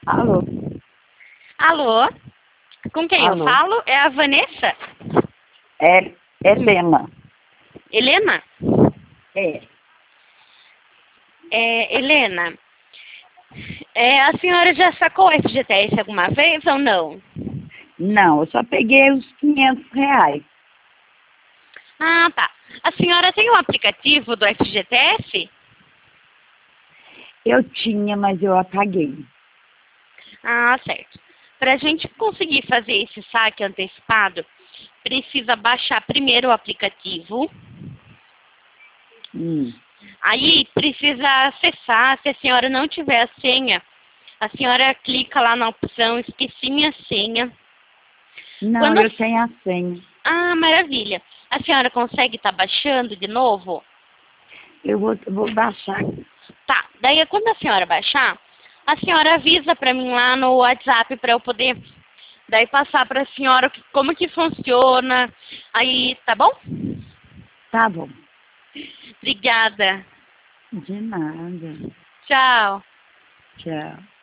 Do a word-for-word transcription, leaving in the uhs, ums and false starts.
Alô? Alô? Com quem Alô? eu falo? É a Vanessa? É Helena. Helena? É. É, Helena, é, a senhora já sacou o F G T S alguma vez ou não? Não, eu só peguei os quinhentos reais. Ah, tá. A senhora tem um aplicativo do F G T S? Eu tinha, mas eu apaguei. Ah, certo. Para a gente conseguir fazer esse saque antecipado, precisa baixar primeiro o aplicativo. Hum. Aí precisa acessar, se a senhora não tiver a senha, a senhora clica lá na opção esqueci minha senha. Não, Quando a... eu tenho a senha. Ah, maravilha. A senhora consegue estar baixando de novo? Eu vou, vou baixar. Tá, daí quando a senhora baixar, a senhora avisa para mim lá no WhatsApp para eu poder daí passar para a senhora que- como que funciona. Aí, tá bom? Tá bom. Obrigada. De nada. Tchau. Tchau.